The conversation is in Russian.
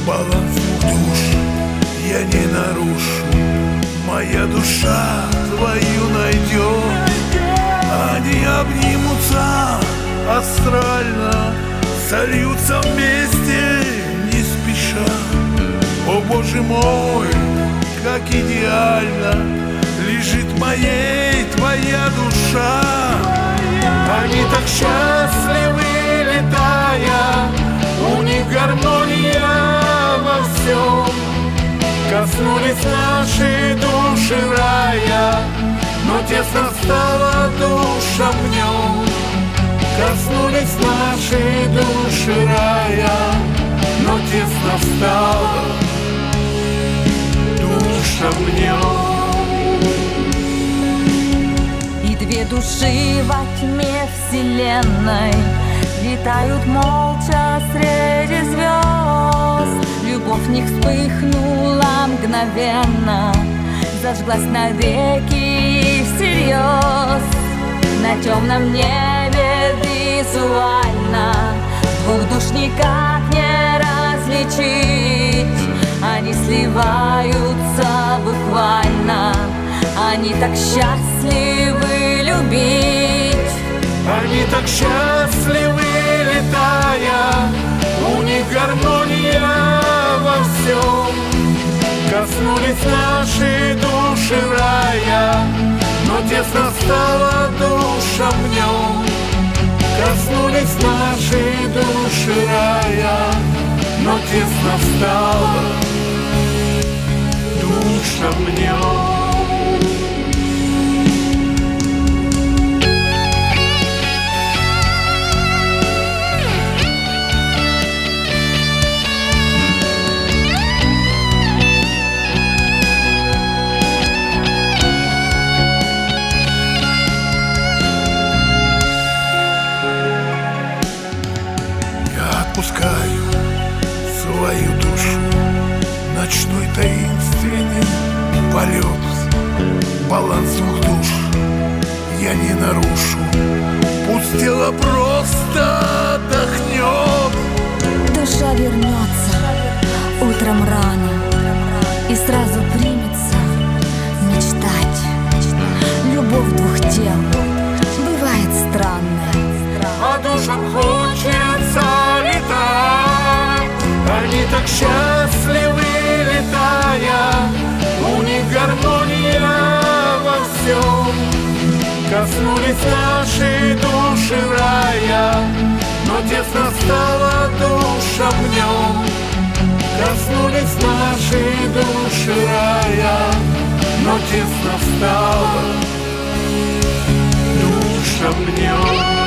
Баланс двух душ я не нарушу. Моя душа твою найдет. Они обнимутся астрально, сольются вместе не спеша. О, Боже мой, как идеально лежит в моей твоя душа. Они так счастливы, летая, у них гармония во всем. Коснулись наши души рая, но тесно стало душам в нем. Коснулись наши души рая, но тесно стало душам в нем. И две души во тьме вселенной летают молча среди звезд. Любовь в них вспыхнула мгновенно, зажглась навеки всерьез. На темном небе визуально двух душ никак не различить. Они сливаются буквально, они так счастливы любить. Они так счастливы, летая, у них гармония во всем. Коснулись наши души рая, но тесно стало душам в нем. Коснулись наши души рая, но тесно стало душам в нем. Отпускаю свою душу, ночной таинственный полет. Баланс двух душ я не нарушу, пусть тело просто отдохнет. Душа вернется утром рано и сразу примется мечтать. Любовь двух тел бывает странная, а душам хочется летать. Они так счастливы, летая, у них гармония во всем. Коснулись наши души рая, но тесно стало душам в нем. Коснулись наши души рая, но тесно стало душам в нем.